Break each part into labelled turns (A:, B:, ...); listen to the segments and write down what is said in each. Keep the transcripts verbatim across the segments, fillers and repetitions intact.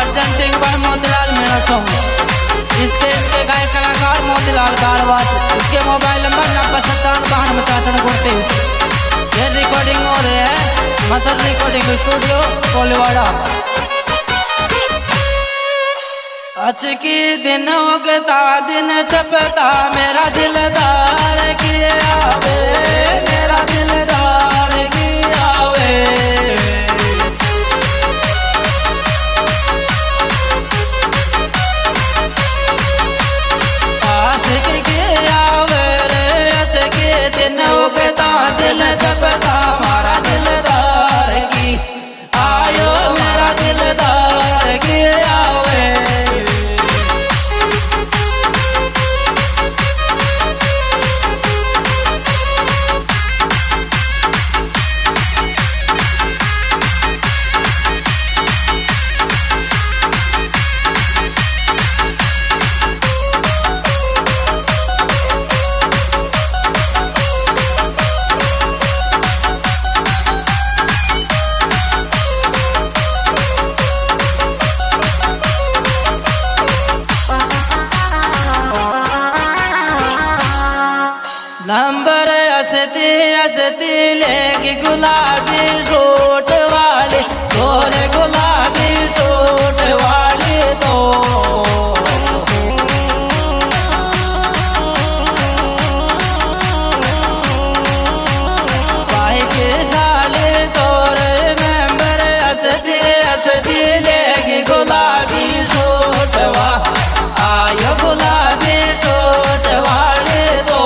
A: Presenting by Motilal Meena song. इसके इसके गायक कलाकार मोतीलाल गाड़वास। इसके मोबाइल नंबर नब्बे सत्तावन बावन पचासन उनतीस। ये रिकॉर्डिंग हो रही है मदर रिकॉर्डिंग स्टूडियो कोलीवाड़ा। आज की दिन उगता दिन छपता मेरा दिलदार की आवे, मेरा दिलदार की आवे। दिल छपता हमारा दिलदार की आयो, मेरा दिलदार की आवे। नंबर हंसती हंसती लेगी गुलाबी सूट वाली, गोरे गुलाबी सूट वाली तो भाई की साली तोरे। नंबर हंसती हंसती लेगी गुलाबी सूट वाली, आयो गुलाबी सूट वाली तो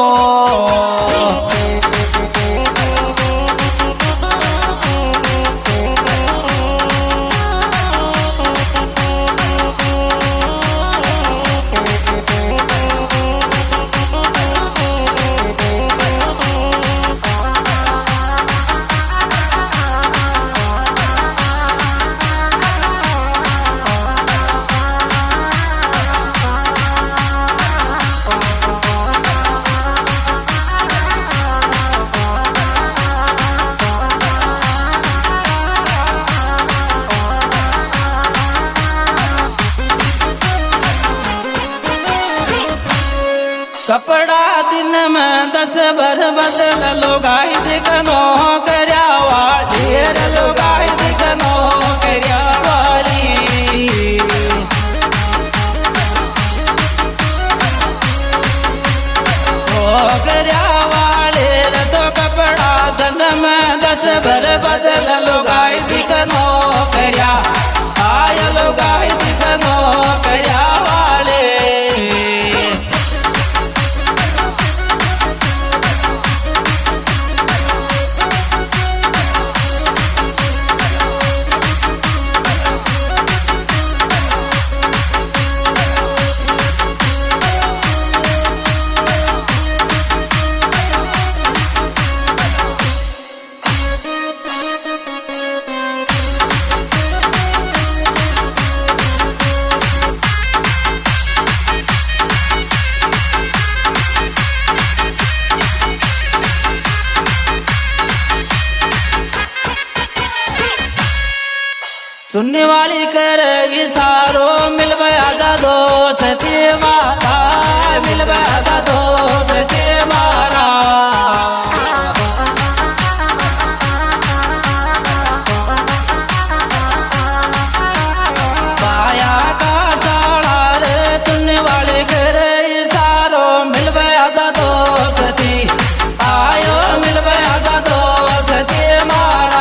A: कपड़ा दिन में दस भर बदल लुगाई दिखनो करया वाली, ढेर लुगाई दिखनो करया वाली। ओ करया वाले तो कपड़ा दिन में दस भर बदल लुगाई दिखनो करया, आय लुगाई दिखनो करया वाले। सुनने वाली कर इशारो मिलवाया दोस्ती मारा, मिलवाया दोस्ती मारा। पाया का साड़ा रे सुनने वाली कर इशारो मिलवाया दोस्ती, आयो मिलवाया दोस्ती मारा।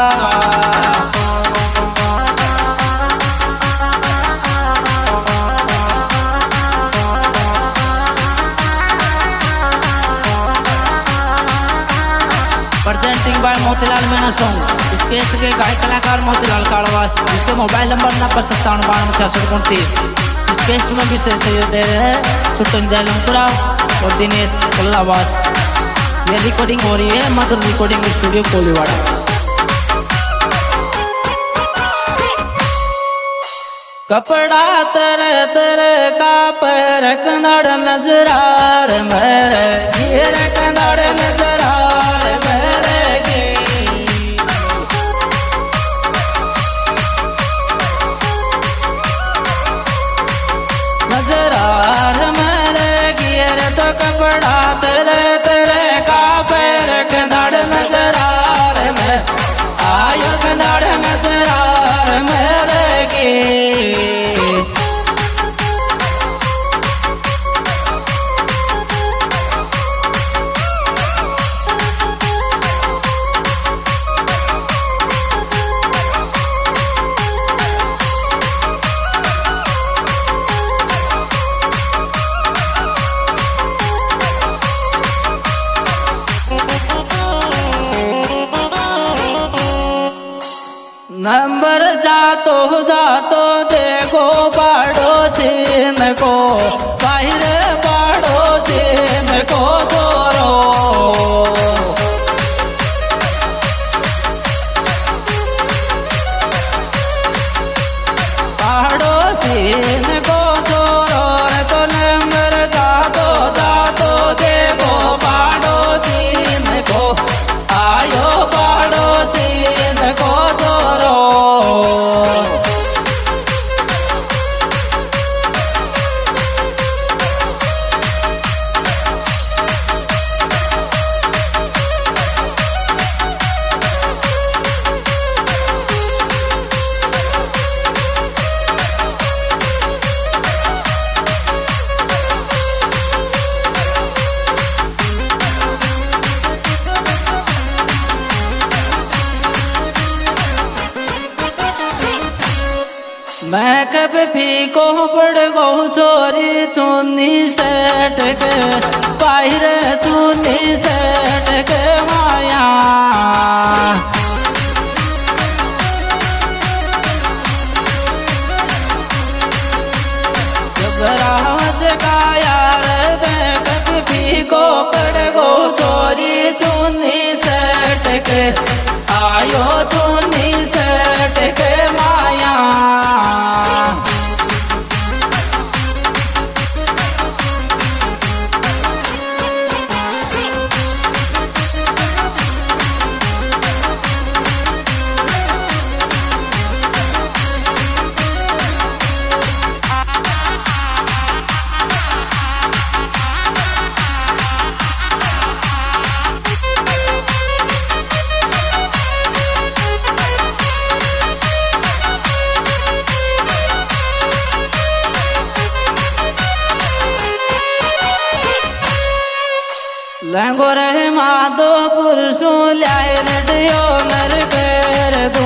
A: Presenting by Motilal Meena song. इसके इसके गायक कलाकार मोतीलाल गाड़वास। इसके मोबाइल नंबर नब्बे सत्तावन बावन छियासठ उनतीस। इसके में भी सहयोग दे रहे हैं सुटन जयलमपुरा और दिनेश कल्लावास। ये रिकॉर्डिंग हो रही है मधुर रिकॉर्डिंग स्टूडियो कोलीवाड़ा। कपड़ा तरह तरह का पर कन्नड़ नजरार मेरे, ये कन्नड़ नजरार मेरे की। कपड़ा तेरे तेरे का पैर कंधाड़ में दरार में आयो कंधाड़ में दरार मेरे की नंबर जातो जातो देखो पड़ोसिन को बाहर पड़ोसिन को छोरो पड़ोसिन को छोरो तो नंबर जातो जातो देखो पड़ोसिन को आयो पड़ोसिन को मैं कभी फीको पड़ गो चोरी चुन्नी सेट के बाहर चुन्नी सेट के माया राज का यार मैं कभी फीको पड़ गो चोरी चुन्नी सेट के आयो चुन्नी सेट के माया लंगो रहे माधोपुर सो लाए रेडियो नर कर दो